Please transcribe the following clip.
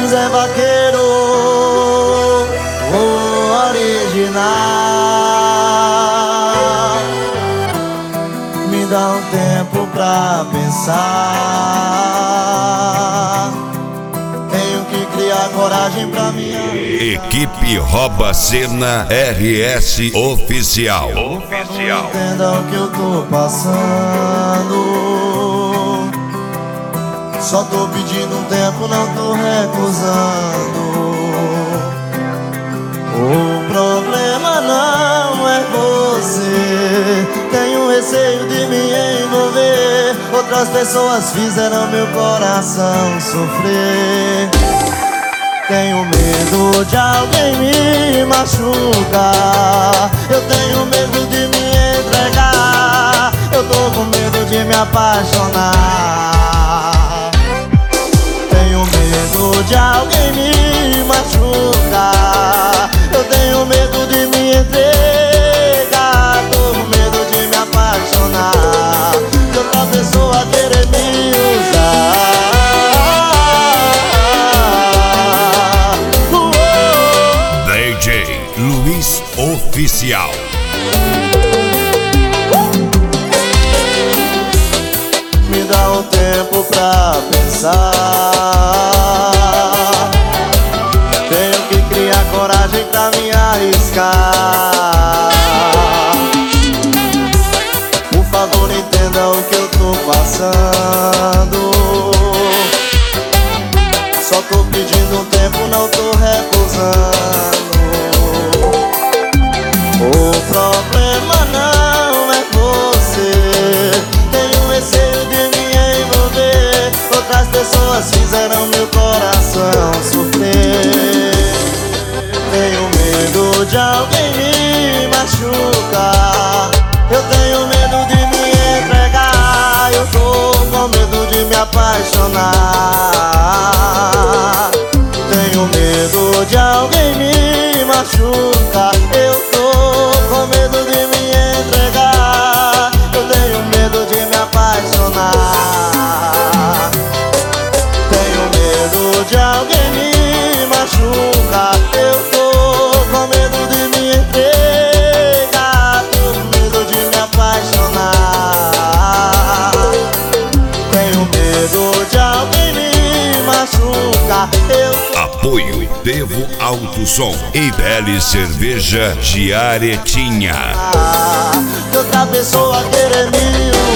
Zé Vaqueiro, o original. Me dá um tempo pra pensar. Tenho que criar coragem pra mim. Equipe Rouba Cena RS Oficial. Entenda o que eu tô passando. Só tô pedindo um tempo, não tô recusando. O problema não é você. Tenho receio de me envolver. Outras pessoas fizeram meu coração sofrer. Tenho medo de alguém me machucar. Eu tenho medo de me entregar. Eu tô com medo de me apaixonar. Tenho medo de alguém me machucar. Eu tenho medo de me entregar. Tô com medo de me apaixonar, de outra pessoa querer me usar. DJ Luiz Oficial. Me dá um tempo pra pensar. Tenho que criar coragem pra me arriscar. Por favor, entenda o que eu tô passando. Só tô pedindo um tempo, não tô recusando. O problema não é você. Tenho receio de me envolver. Outras pessoas fizeram meu coração sofrer. Tenho medo de alguém me machucar. Eu tenho medo de me entregar. Eu tô com medo de me apaixonar. Tenho medo de alguém me machucar. Eu tô com medo de me entregar. Eu tenho medo de me apaixonar. Tenho medo de alguém me machucar. Eu tô com medo de me entregar. Tô com medo de me apaixonar. Tenho medo de alguém me machucar. Apoio Devo Alto Som e Beli Cerveja de Aretinha. De outra pessoa querer me